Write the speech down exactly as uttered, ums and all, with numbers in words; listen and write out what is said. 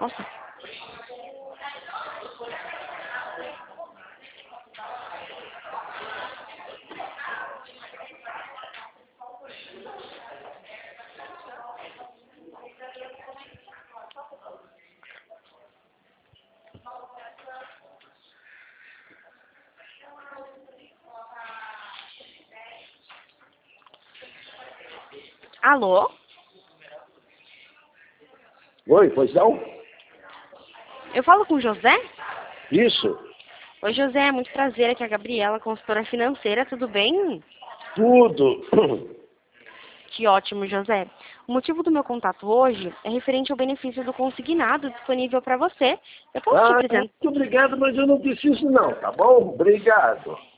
Nossa. Alô? Oi, pois não? Eu falo com o José? Isso, Oi, José, muito prazer. Aqui é a Gabriela, consultora financeira, tudo bem? tudo. Que ótimo, José. O motivo do meu contato hoje é referente ao benefício do consignado disponível para você. Eu posso te Ah, apresentar? muito obrigado, mas eu não preciso não, tá bom? Obrigado.